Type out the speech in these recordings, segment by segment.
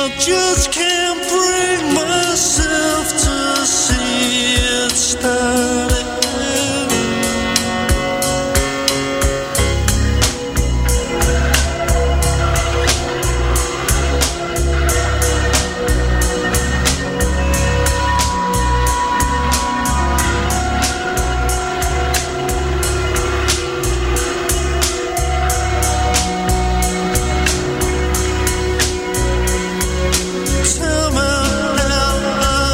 just can't bring myself to see it starting. Tell me now.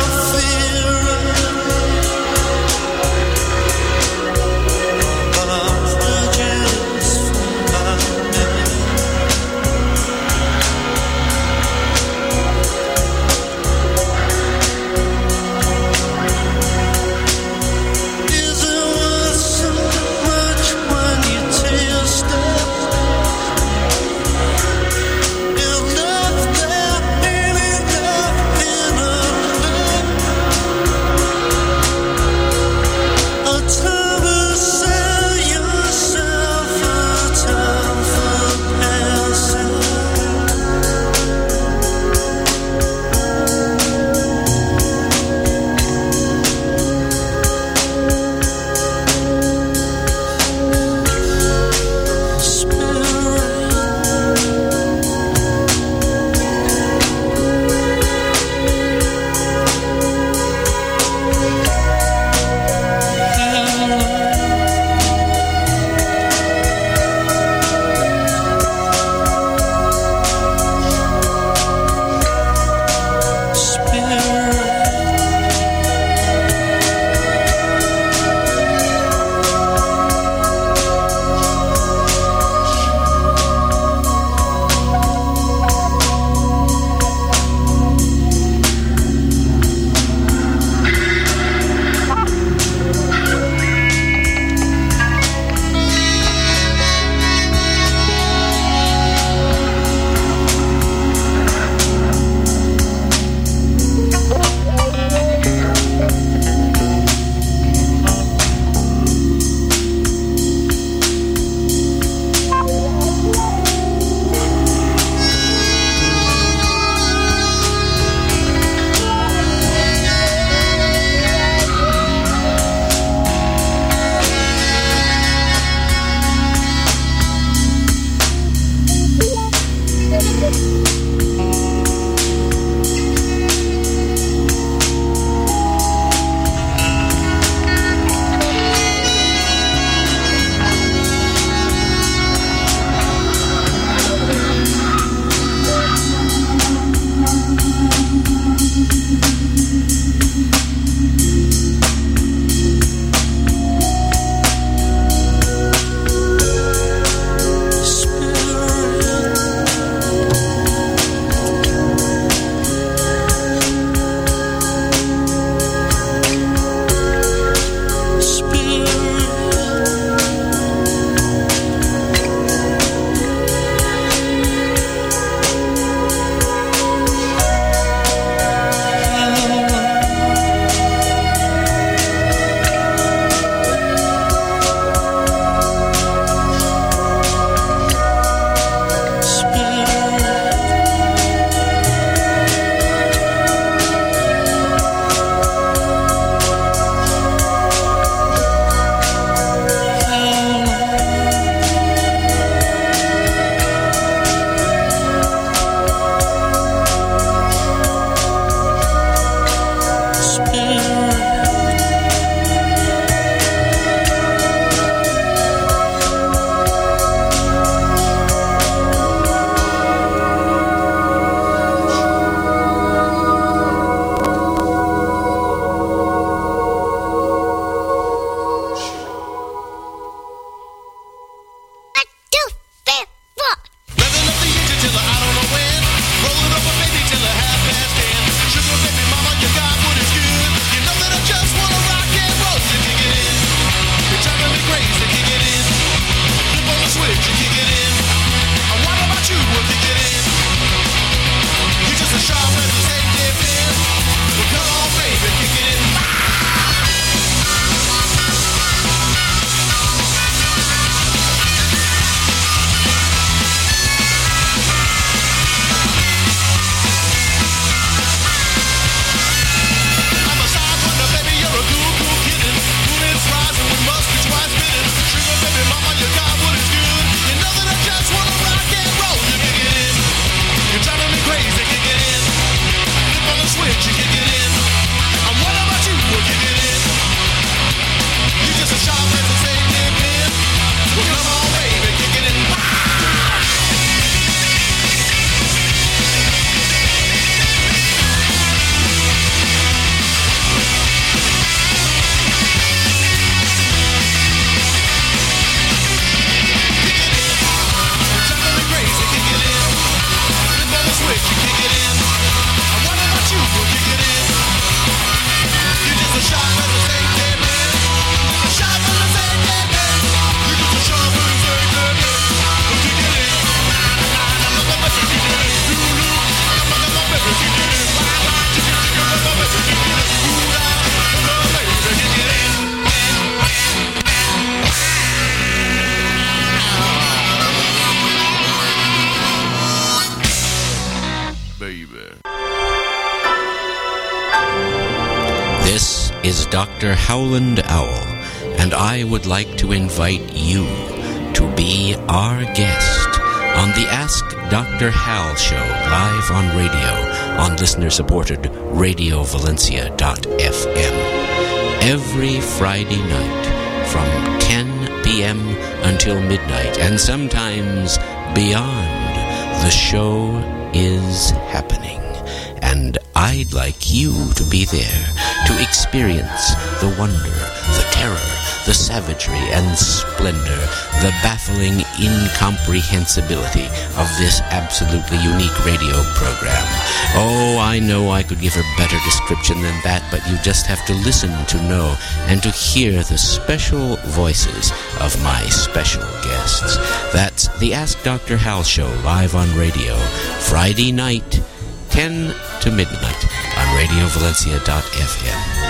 is Dr. Howland Owl, and I would like to invite you to be our guest on the Ask Dr. Hal show live on radio on listener-supported RadioValencia.fm every Friday night from 10 p.m. until midnight, and sometimes beyond. The show is happening, and I'd like you to be there to experience the wonder, the terror, the savagery and splendor, the baffling incomprehensibility of this absolutely unique radio program. Oh, I know I could give a better description than that, but you just have to listen to know and to hear the special voices of my special guests. That's the Ask Dr. Hal show live on radio, Friday night, 10 to midnight on RadioValencia.fm.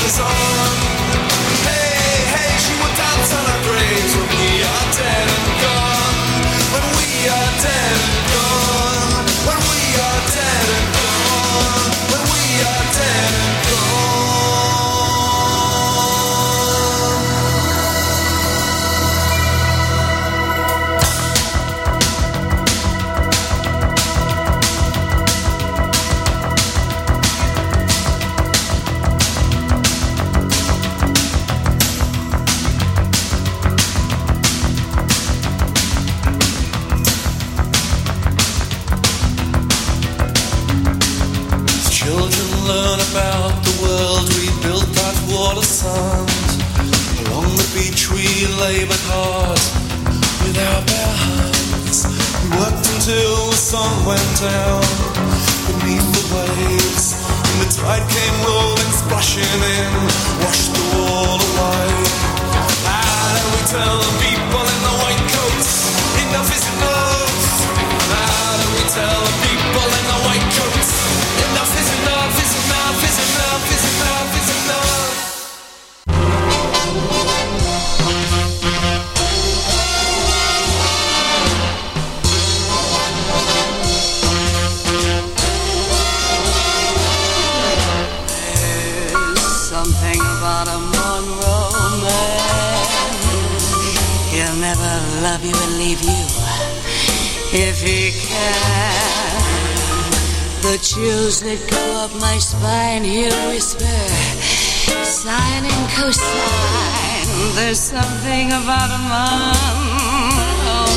Hey, hey, she will dance on our graves when we are dead and gone. sons. Along the beach we labored hard with our bare hands. We worked until the sun went down beneath the waves, and the tide came rolling, splashing in, washed the wall away. How do we tell the people in the white coats enough is enough? How do we tell the people in the white coats enough is enough, is enough, is enough, is enough, is enough? Something about a Monroe man. He'll never love you and leave you if he can. The chills that go up my spine, he'll whisper, sine and cosine. There's something about a Monroe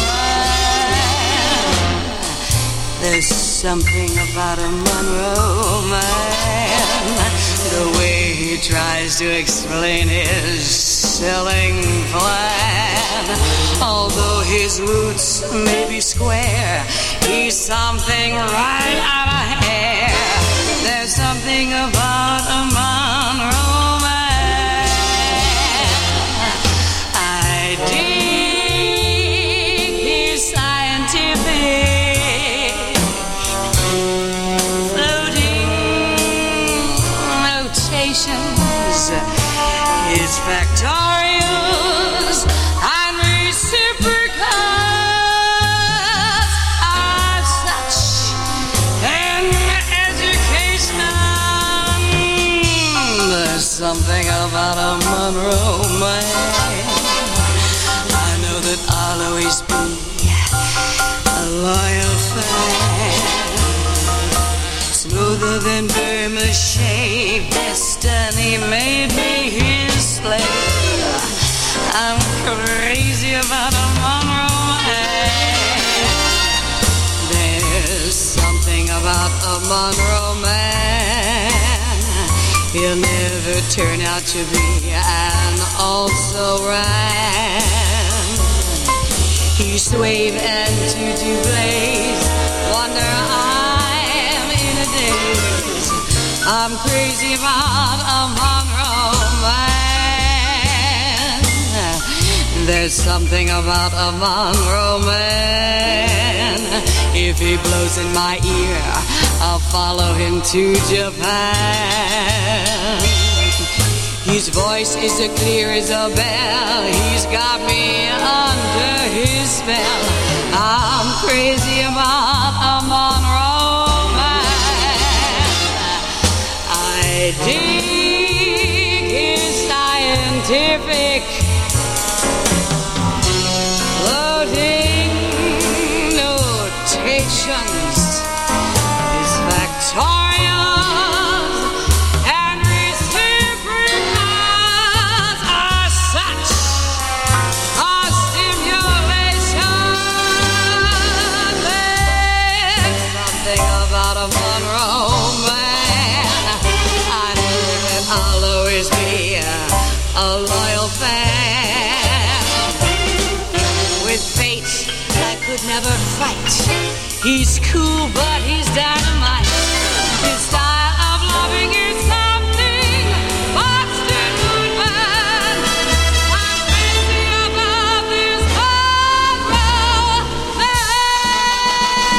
man. There's something about a Monroe man. The way he tries to explain his selling plan. Although his roots may be square, he's something right out of hair. There's something about a Monroe man. I dig his scientific his factorials and reciprocals are such an education. There's something about a Monroe man. I know that I'll always be a loyal fan. Smoother than Vermache, destiny made me his slave. I'm crazy about a Monroe man. There's something about a Monroe man. He'll never turn out to be an also-ran. He swave and tutu blaze, wonder I'm crazy about a Monroe man. There's something about a Monroe man. If he blows in my ear, I'll follow him to Japan. His voice is as clear as a bell. He's got me under his spell. I'm crazy about a Monroe man. I dig his scientific floating notations, his factorials and reciprocals are such a stimulation. There's something about a Monroe man. I know that I'll always be a loyal fan. With fate, I could never fight. He's cool, but he's dynamite. His style of loving is something Boston would man. I'm crazy about this Monroe man.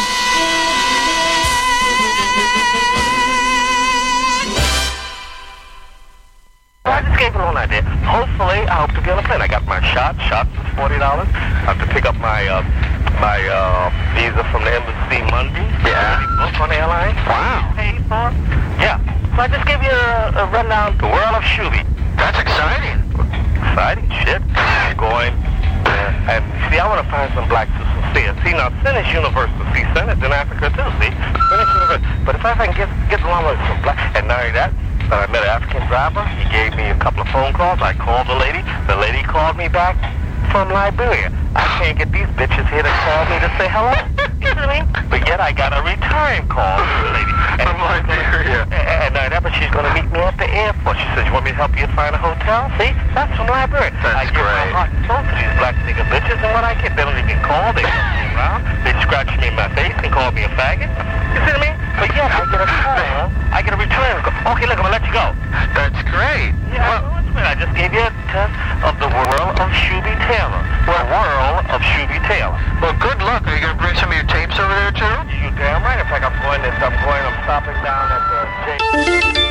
I just gave a little idea. Hopefully, I hope to be on a plane. I got my shots is $40. I have to pick up my visa from the embassy Monday. Yeah. Book on the airline. Wow. Paid for. Yeah. So I just gave you a rundown. The world of Shooby. That's exciting. Exciting shit. Going. And see, I want to find some blacks who sincere. See, now, sin is universal. See, sin is in Africa, too. See? Sin is universal. But if I can get along with some black, and not only that, I met an African driver. He gave me a couple of phone calls. I called the lady. The lady called me back from Liberia. I can't get these bitches here to call me to say hello. You know what I mean? But yet I got a return call from the lady. From Liberia. And she's going to meet me at the airport. She says, you want me to help you find a hotel? See? That's from Liberia. That's I give my heart and soul to these black nigga bitches, and what I get, they don't even call. They don't me around. They scratch me in my face and call me a faggot. You see what I mean? But yet I get a call. I get a return call. Okay, look, I'm going to let you go. That's great. Yeah, well, I just gave you a test of the world of Shooby Taylor. The world of Shooby Taylor. Well, good luck. Are you going to bring some of your tapes over there, too? You damn right. In fact, I'm stopping down at the...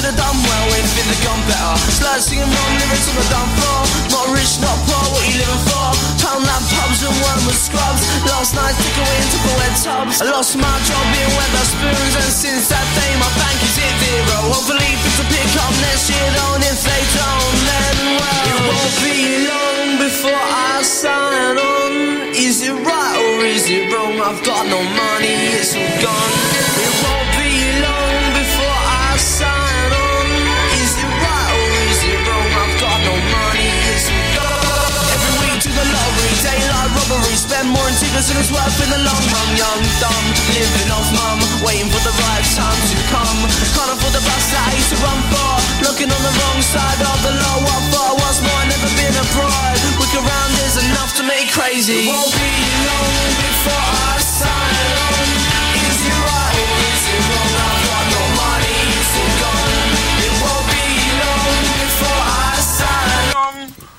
have done well if it had gone better. Slurs singing wrong lyrics on the dumb floor. Not rich, not poor, what you living for? Pound that pubs and wormwood scrubs. Last night took away into the wet tubs. I lost my job in Weatherspoons, and since that day my bank is hit zero. Hopefully things will pick up next year, though, and if they don't, then well, it won't be long before I sign on. Is it right or is it wrong? I've got no money, it's all gone. It won't be long before I sign on. Is it right or is it wrong? I've got no money, it's all gone. Every week to the lottery, daylight robbery. Spend more in tickets than it's worth in the long run. Young, dumb, living off mum, waiting for the right time to come. Can't afford the bus that I used to run for. Looking on the wrong side of the law. What for? What's more, never been a bride. Look around, there's enough to make crazy. It won't be long before I sign on. Is it right or is it wrong? I've got no money, it's all gone. It won't be long before I sign on.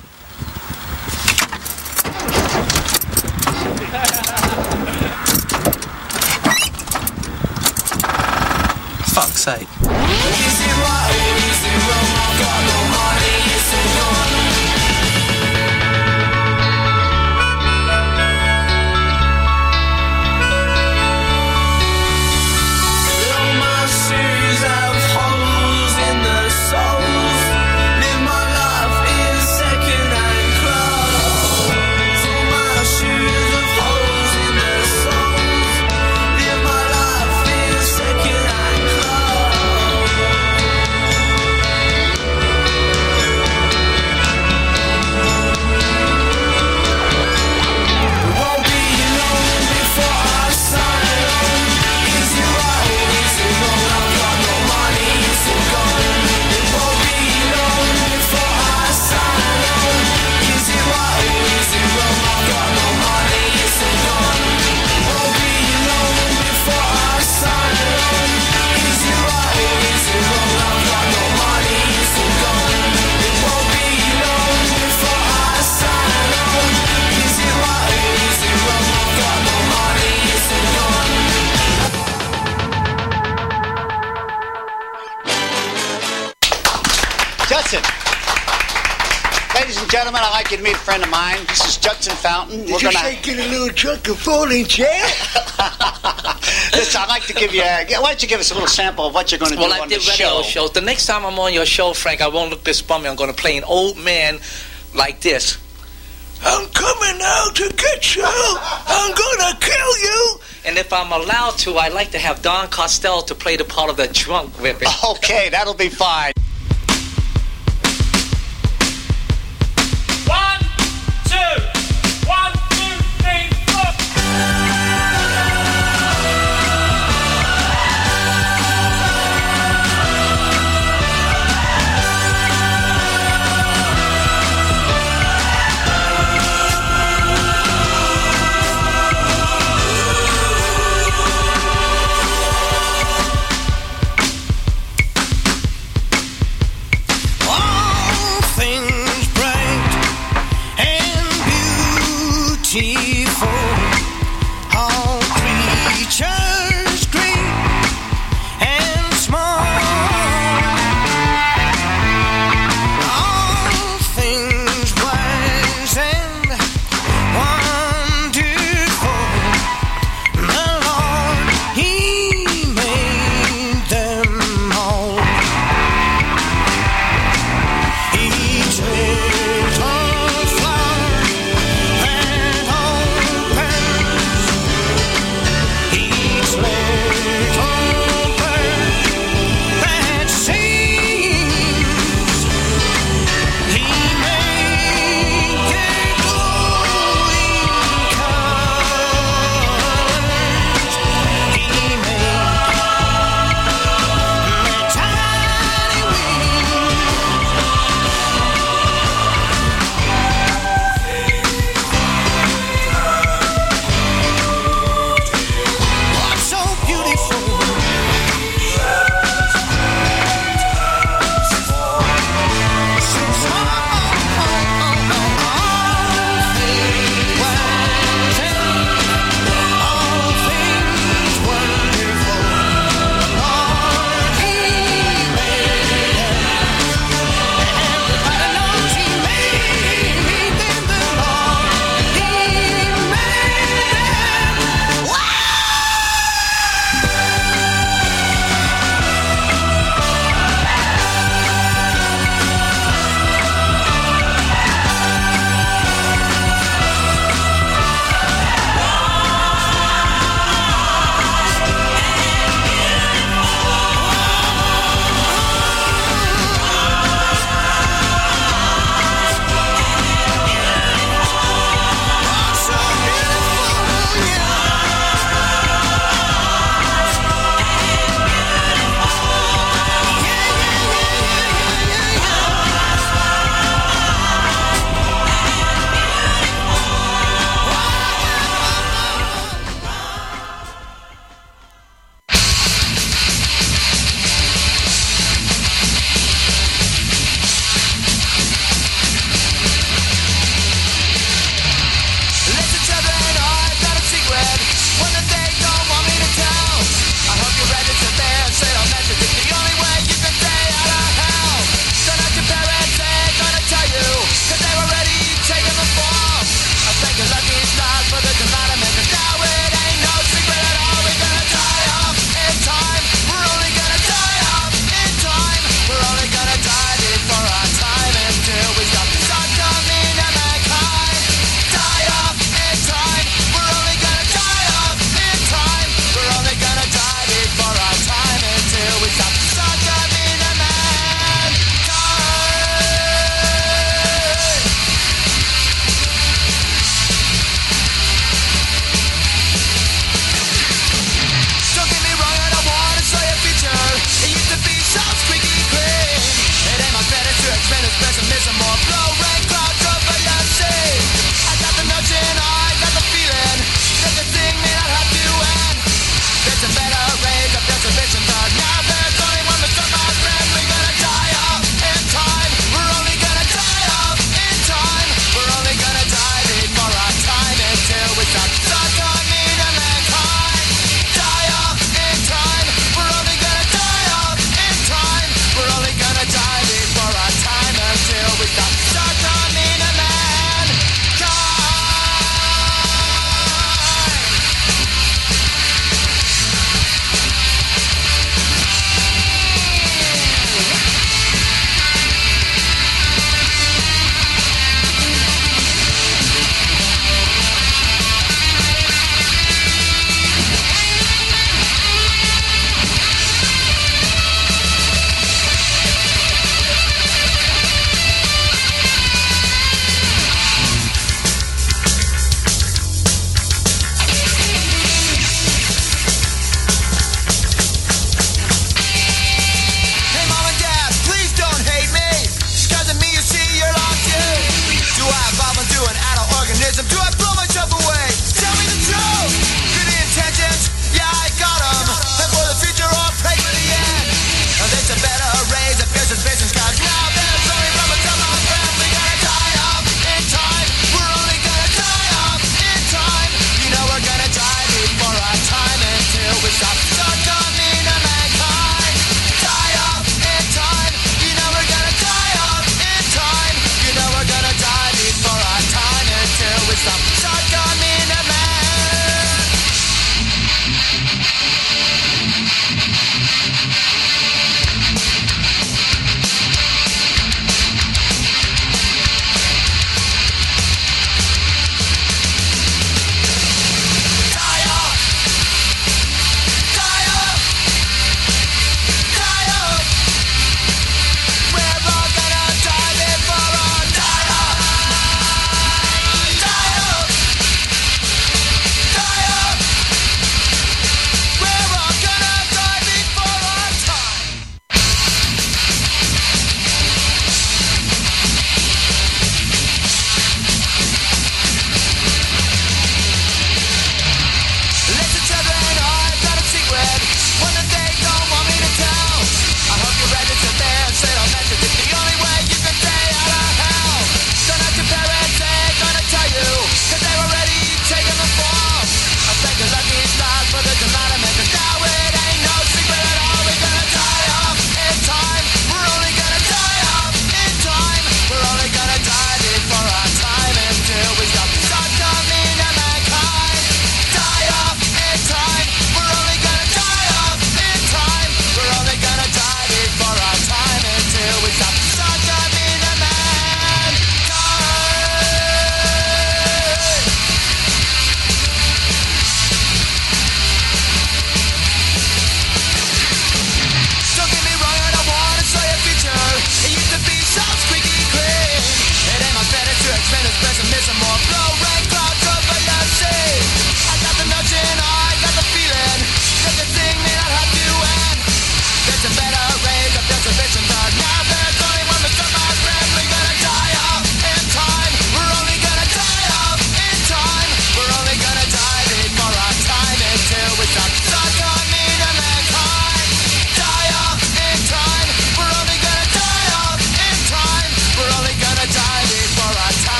Fuck's sake. Is it right or is it wrong? I've got no money, it's all gone. All my shoes have holes in the soles. Live my life in second-hand clothes. All my shoes have holes in the soles. Live my life in second-hand clothes. It won't be long before I sign on. Is it right or is it wrong? I've got no money, it's all gone. It won't be long before I sign on. Is it right or is it wrong? I've got no money, it's all gone. It won't be long before I sign on. Is it right or is it wrong? I've got no money, it's all gone. It won't be long before I sign on. Is it right or is it wrong? I've got no money, it's all gone. Judson. Ladies and gentlemen, I'd like you to meet a friend of mine. This is Judson Fountain. Did you say get a little truck of folding chair? Listen, I'd like to give you why don't you give us a little sample of what you're going to do Well, I on the did radio show. shows. The next time I'm on your show, Frank, I won't look this bummy. I'm going to play an old man like this. I'm coming out to get you. I'm gonna kill you. And if I'm allowed to, I'd like to have Don Costello to play the part of the drunk with me. Okay, that'll be fine. 1, 2, 1, 2, 3, 4.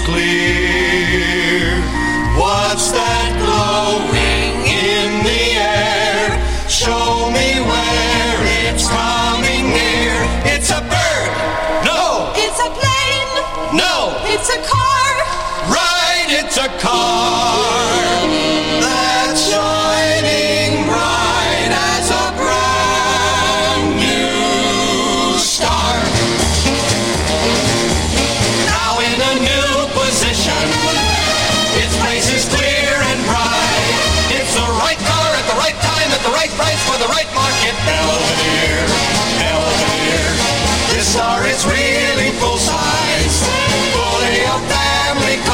clear. What's that glowing in the air? Show me where it's coming near. It's a bird. No. It's a plane. No. It's a car. Right, it's a car that's shining bright as a brand new star. Now in a new position, its place is clear and bright. It's the right car at the right time at the right price for the right market. Belvedere.